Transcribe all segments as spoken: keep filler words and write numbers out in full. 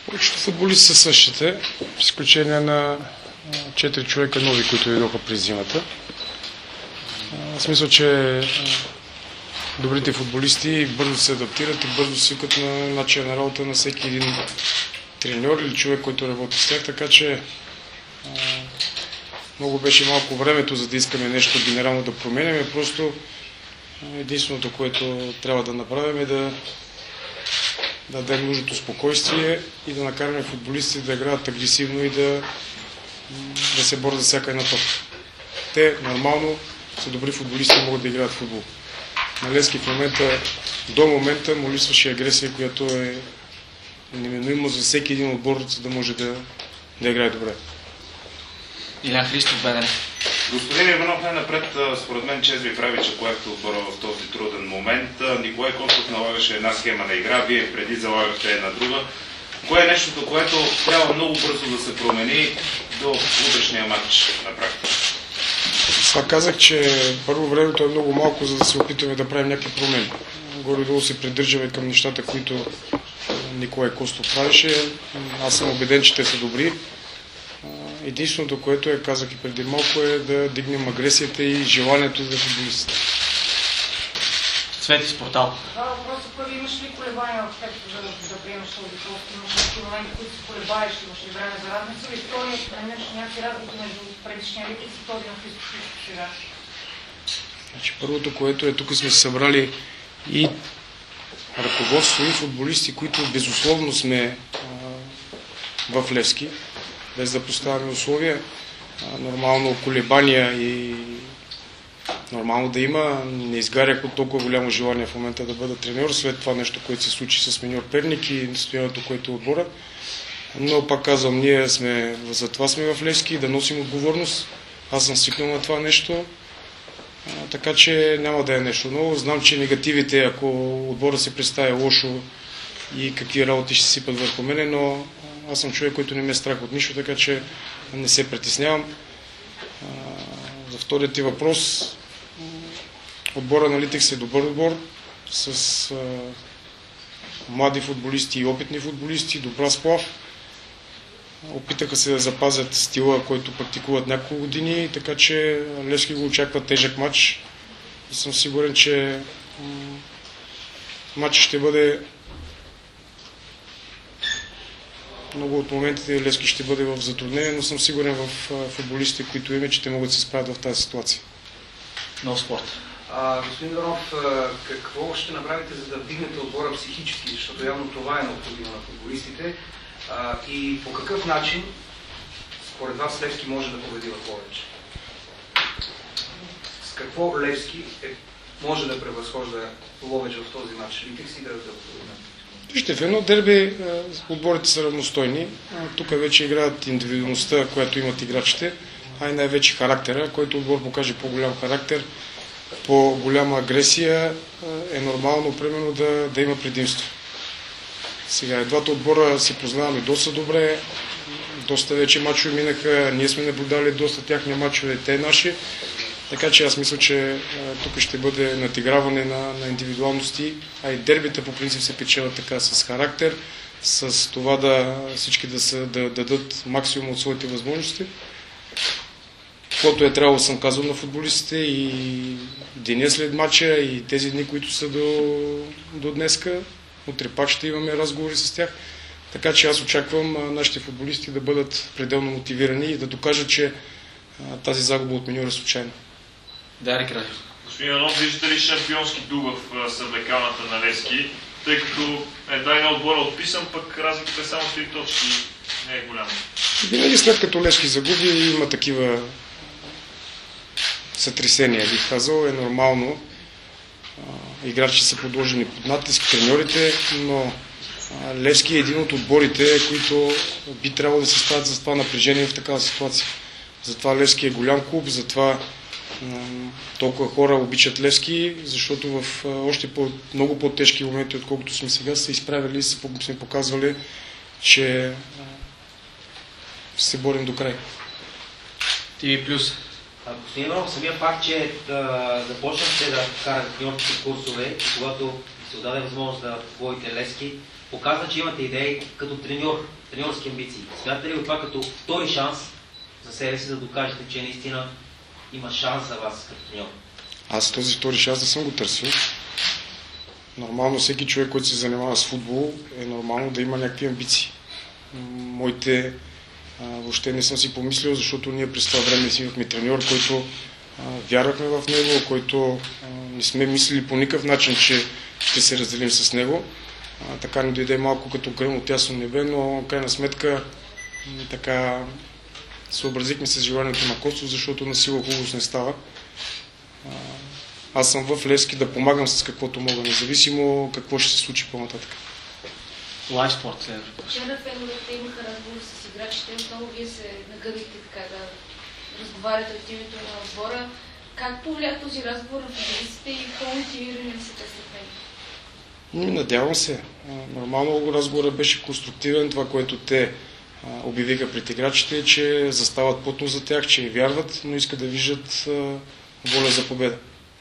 Повечето футболисти са същите, с изключение на четири човека нови, които дойдоха през зимата. В смисъл, че добрите футболисти бързо се адаптират и бързо свикат на начина на работа на всеки един треньор или човек, който работи с тях, така че много беше малко времето, за да искаме нещо генерално да променяме. Просто единственото, което трябва да направим е да да дадем нужното спокойствие и да накараме футболистите да играят агресивно и да, да се борят за всяка една топка. Те нормално са добри футболисти и могат да играят футбол. На Левски в момента, до момента му липсваше агресия, която е неминуема за всеки един отбор, за да може да, да играе добре. Илян Христов, БНР. Господин Иванов, най-напред, според мен чест ви прави, че поехте отбора в този труден момент. Николай Костов налагаше една схема на игра, вие преди залагахте една друга. Кое е нещото, което трябва много бързо да се промени до утрешния матч на практика? Това казах, че първо времето е много малко, за да се опитаме да правим някакви промени. Горе-долу се придържаме към нещата, които Николай Костов правеше. Аз съм убеден, че те са добри. Единственото, което е, казах и преди малко, е да дигнем агресията и желанието за футболистите. Цвети Спортал. Това въпросът първи, имаш ли колебания в теб, за да, да приемаш този пост? Имаш ли моменти, които се колебаеш, имаш ли време за разница? И вторият, намираш някакви разлики между предишния лик и този на Христо Христо сега? Значи, първото, което е, тук сме се събрали и ръководство, и футболисти, които безусловно сме а, в Левски, без да поставяме условия, нормално колебания и нормално да има. Не изгарях от толкова голямо желание в момента да бъда треньор, след това нещо, което се случи с миньор Перник и настоянието, което е отбора. Но пак казвам, ние сме, за това сме в Левски, да носим отговорност. Аз съм свикнал на това нещо, така че няма да е нещо ново. Знам, че негативите, ако отбора се представя лошо и какви работи ще се сипат върху мене, но аз съм човек, който не ме е страх от нищо, така че не се притеснявам. За вторият ти въпрос, отбора на Литекс е добър отбор, с а, млади футболисти и опитни футболисти, добра сплав. Опитаха се да запазят стила, който практикуват няколко години, така че Левски го очаква тежък матч. И съм сигурен, че матчът ще бъде много от моментите Левски ще бъде в затруднение, но съм сигурен в футболистите, които има, че те могат да се справят в тази ситуация. Нов спорт. А, господин Иванов, какво ще направите, за да вдигнете отбора психически, защото явно това е необходимо на футболистите, а, и по какъв начин според вас Левски може да победи в Ловеч? С какво Левски е, може да превъзхожда Ловеч в този матч? Литекс и да да Вижте, в едно дерби отборите са равностойни. Тук вече играят индивидуалността, която имат играчите, а и най-вече характера, който отбор покаже по-голям характер, по-голяма агресия, е нормално, примерно, да, да има предимство. Сега, двата отбора си познаваме доста добре, доста вече мачове минаха, ние сме наблюдали доста тяхни мачове, те наши. Така че аз мисля, че а, тук ще бъде надиграване на, на индивидуалности, а и дербите по принцип се печелят така с характер, с това да всички да, са, да, да дадат максимум от своите възможности. Каквото е трябвало, съм казал на футболистите и деня след матча и тези дни, които са до, до днеска. Утре пак ще имаме разговори с тях. Така че аз очаквам а, нашите футболисти да бъдат пределно мотивирани и да докажат, че а, тази загуба от миньор е случайна. Дарик Радев. Господин Иванов, виждате ли шампионски дух в съблекалната на Левски, тъй като едва една отбора отписан, пък разликата е само три точки, не е голяма. Винаги след като Левски загуби, има такива сътресения, бих казал, е нормално. Играчи са подложени под натиск, треньорите, но Левски е един от отборите, които би трябвало да се стават за това напрежение в такава ситуация. Затова Левски е голям клуб, затова толкова хора обичат Левски, защото в още по, много по-тежки моменти, отколкото сме сега, са изправили и сме показвали, че се борим до край. ТВ Плюс. Господин Иванов, самия факт, че да, започнахте да карате треньорските курсове и когато се отдаде възможност да водите Левски, показва, че имате идеи като треньор, треньорски амбиции. Смятате ли това като втори шанс за себе си да докажете, че наистина има шанс за вас като треньор? Аз този втори шанс не съм го търсил. Нормално всеки човек, който се занимава с футбол, е нормално да има някакви амбиции. Моите а, въобще не съм си помислил, защото ние през това време си имахме треньор, който а, вярвахме в него, който а, не сме мислили по никакъв начин, че ще се разделим с него. А, така ни дойде малко като гръм от ясно небе, но крайна сметка м, така съобразихме се с желанието на Костов, защото на сила хубавост не става. А, аз съм в Левски да помагам с каквото мога, независимо какво ще се случи по-нататък. Лайв спорт следва. Вчера феновете имаха разговор с играчите, отново вие се нагъвите така да разговаряте от името на отбора. Как повлия този разговор на футболистите и по-мотивирани ли са те след него? Надявам се. Нормално разговорът беше конструктивен. Това, което те обявиха пред играчите, е, че застават плътно за тях, че вярват, но искат да виждат воля за победа.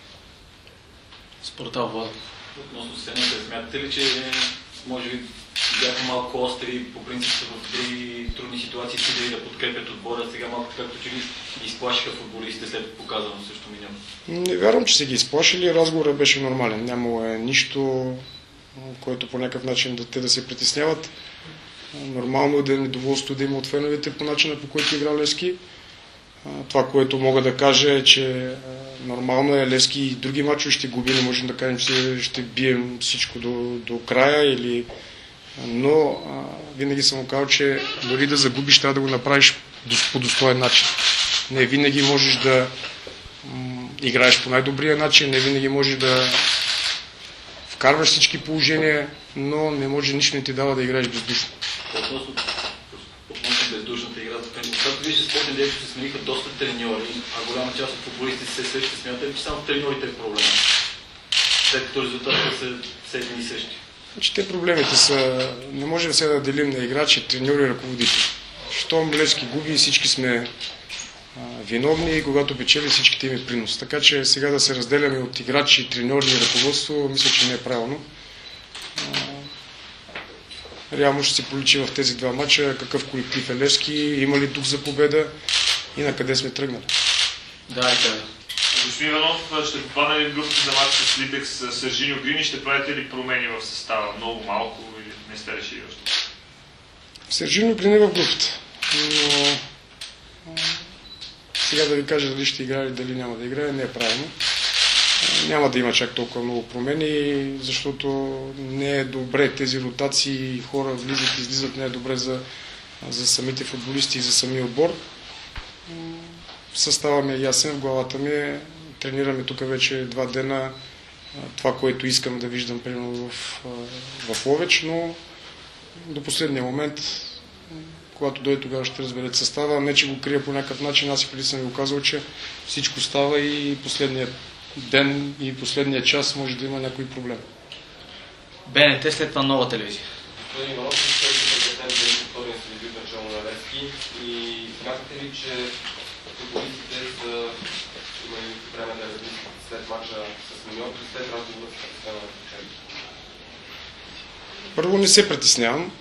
Спортал Владов. Относно сцените, смятате ли, че може би бяха малко остри, по принцип са в други трудни ситуации, си да подкрепят отбора, сега малко както че ги изплашиха футболистите след показано също минало? Не вярвам, че са ги изплашили. Разговорът беше нормален. Нямало е нищо, което по някакъв начин да те да се притесняват. Нормално е да е недоволство да има от феновете по начина, по който игра Левски. Това, което мога да кажа е, че нормално е Левски и други мачове ще губи, не можем да кажем, че ще бием всичко до, до края, или... но а, винаги съм казал, че дори да загубиш, трябва да го направиш по достоен начин. Не винаги можеш да м, играеш по най-добрия начин, не винаги можеш да вкарваш всички положения, но не може нищо не ти дава да играеш бездушно. Относно, относно бездушната игра, както вижте, спортни дейности се смениха доста треньори, а голяма част от футболистите се същи. Смятате, че само треньорите е проблема, след като резултатите са все едни и същи? Значи, те проблемите са, не можем сега да делим на играчи, треньори и ръководители. Щом Левски губи, всички сме а, виновни, и когато печели, всичките има принос. Така че сега да се разделяме от играчи, треньори и ръководство, мисля, че не е правилно. Реално ще се поличи в тези два мача какъв колектив е Левски, има ли дух за победа и на къде сме тръгнали. Да, и така. Господин Иванов, ще попадне ли в групата за матч с Липекс с Сержиньо Грини? Ще правите ли промени в състава? Много малко или не сте решили още? Сержиньо Грини е в групата, но сега да ви кажа дали ще играе или дали няма да играе, не е правилно. Няма да има чак толкова много промени, защото не е добре тези ротации, хора влизат и излизат, не е добре за, за самите футболисти и за самия отбор. Състава ми е ясен, в главата ми е, тренираме тук вече два дена това, което искам да виждам примерно в, в Ловеч, но до последния момент, когато дойде, тогава ще разберете състава, не че го крия по някакъв начин, аз и преди съм ви го казал, че всичко става и последният ден и последния час може да има някой проблем. БНТ, след това Нова телевизия. Господин Иванов, ще прекратен ден втория си дебют начало на Левски и смятате ли, че футболистите са имали време да размислят след мача с Миньор и след разговора с капитана на Кученко? Първо, не се притеснявам.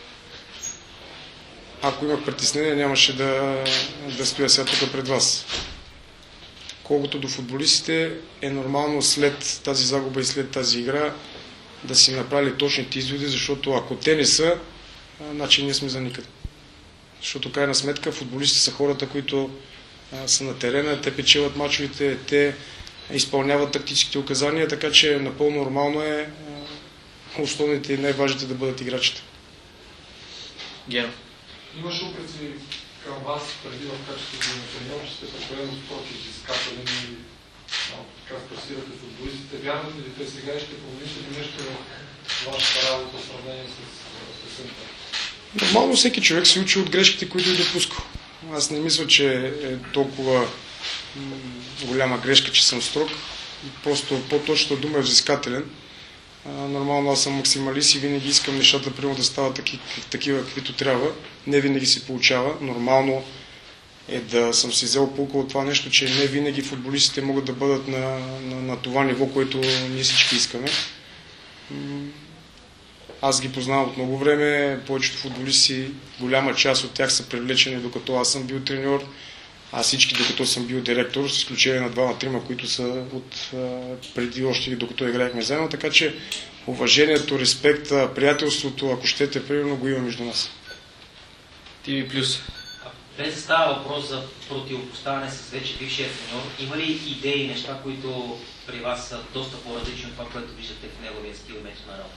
Ако имах притеснение, нямаше да, да стоя сега тук пред вас. Колкото до футболистите, е нормално след тази загуба и след тази игра да си направили точните изводи, защото ако те не са, значи ние сме за никъде. Защото крайна сметка футболистите са хората, които а, са на терена, те печелят мачовете, те изпълняват тактическите указания, така че напълно нормално е а, основните и най-важните да бъдат играчите. Гено. Имаше упреци към вас преди в качеството на треньор, че сте прекалено строки, че скачали и малко така спасирате футболистите. Вярвате ли те сега и ще промените ли нещо в вашата работа в сравнение с песента? Нормално всеки човек се учи от грешките, които е допускал. Аз не мисля, че е толкова голяма грешка, че съм строг. Просто по-точната дума е взискателен. Нормално аз съм максималист и винаги искам нещата прямо да стават таки, такива, каквито трябва. Не винаги се получава. Нормално е да съм си взел пулка от това нещо, че не винаги футболистите могат да бъдат на, на, на това ниво, което ние всички искаме. Аз ги познавам от много време, повечето футболисти, голяма част от тях са привлечени докато аз съм бил треньор, а всички докато съм бил директор, с изключение на двама-трима, които са от преди още докато играехме заедно, така че уважението, респекта, приятелството, ако щете, примерно го има между нас. Ти ви плюс. Без да става въпрос за противопоставяне с вече бившия треньор, има ли идеи и неща, които при вас са доста по-различни от това, което виждате в неговия стил и метод на работа?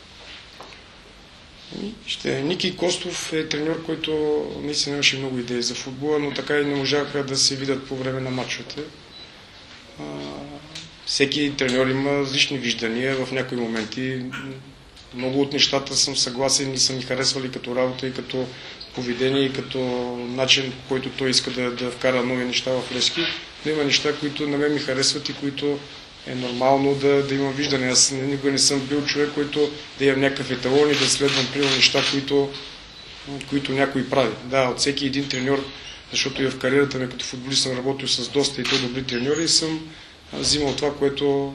Ще, Ники Костов е треньор, който наистина имаше много идеи за футбола, но така и не можаха да се видят по време на мачовете. А, всеки треньор има различни виждания в някои моменти. Много от нещата съм съгласен и са ми харесвали като работа и като поведение и като начин, по който той иска да, да вкара нови неща в Левски. Но има неща, които на мен ми харесват и които е нормално да, да имам виждане. Аз никога не съм бил човек, който да имам някакъв еталон и да следвам примерно неща, които, които някой прави. Да, от всеки един треньор, защото и в кариерата ми като футболист съм работил с доста и то добри треньори и съм взимал това, което,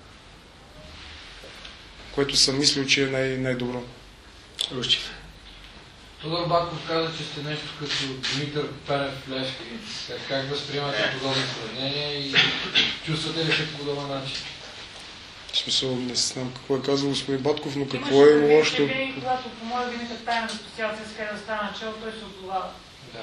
което съм мислил, че е най- най-добро. Русчев. Тодор Баков каза, че сте нещо като Димитър Пенев в Левски. Как възприемате подобни сравнения и чувствате ли се по подобен начин? В смисъл, не знам какво е казал господин Батков, но какво е имало още... Имаше винаги, когато помоля Димитър Пенев да специал ЦСКА да стане начало, той се отзовава. Да.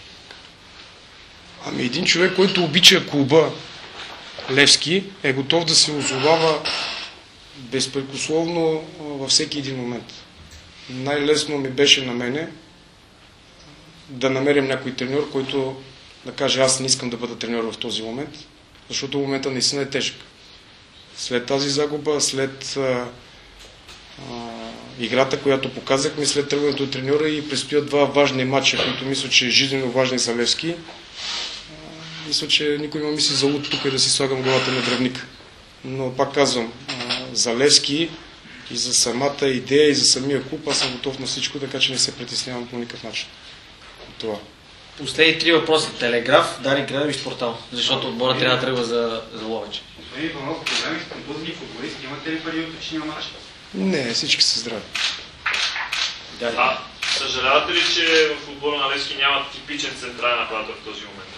Ами един човек, който обича клуба Левски, е готов да се озовава безпрекословно във всеки един момент. Най-лесно ми беше на мене да намерим някой треньор, който да каже, аз не искам да бъда треньор в този момент, защото момента наистина е тежък. След тази загуба, след а, а, играта, която показахме, след тръгването от треньора и предстоят два важни матча, които мисля, че е жизненно важни за Левски. А, мисля, че никой не мисли за луд тук и да си слагам главата на дръвник. Но пак казвам, а, за Левски и за самата идея, и за самия клуб, аз съм готов на всичко, така че не се притеснявам по никакъв начин. Това. Последни три въпроса. Телеграф, Дарик Градович, портал. Защото отбора трябва да тръгва за, за Ловеч. Господин Иванов, проблеми с контузни футболисти, имате ли пари от утрешния мач? Не, всички са здрави. А, съжалявате ли, че в футбола на Левски няма типичен централен нападател в този момент?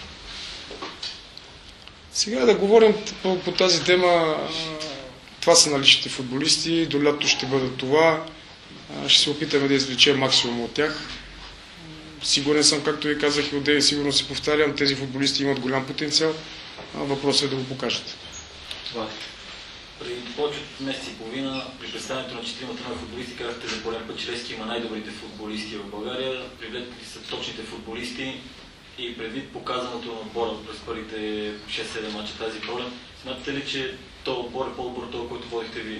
Сега да говорим по, по тази тема, това са наличните футболисти, до лято ще бъдат това, ще се опитаме да извлечем максимум от тях. Сигурен съм, както ви казах и отдей, сигурно се повтарям, тези футболисти имат голям потенциал, въпросът е да го покажат. Това. Преди повече от месец и половина, при представянето на четиримата нови футболисти, казахте за пореден път, че Левски има най-добрите футболисти в България, привлекли са точните футболисти и предвид показаното на отбора през първите шест-седем мача тази пролет, смятате ли, че този отбор е по-добър това, който водихте ви?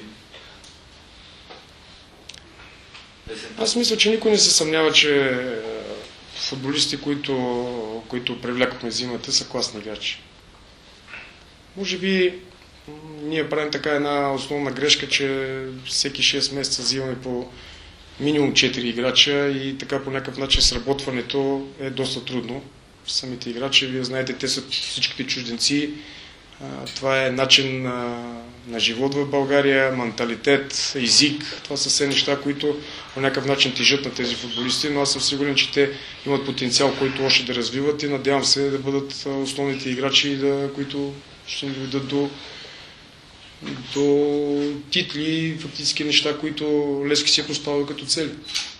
Аз мисля, че никой не се съмнява, че футболисти, които, които привлякохме зимата, са класни играчи. Може би ние правим така една основна грешка, че всеки шест месеца взимаме по минимум четири играча и така по някакъв начин сработването е доста трудно. Самите играчи, вие знаете, те са всичките чужденци. Това е начин на, на живот в България, менталитет, език. Това са все неща, които по някакъв начин тежат на тези футболисти, но аз съм сигурен, че те имат потенциал, който още да развиват и надявам се да бъдат основните играчи, да, които ще ни доведат до, до титли и фактически неща, които Левски си е поставил като цели.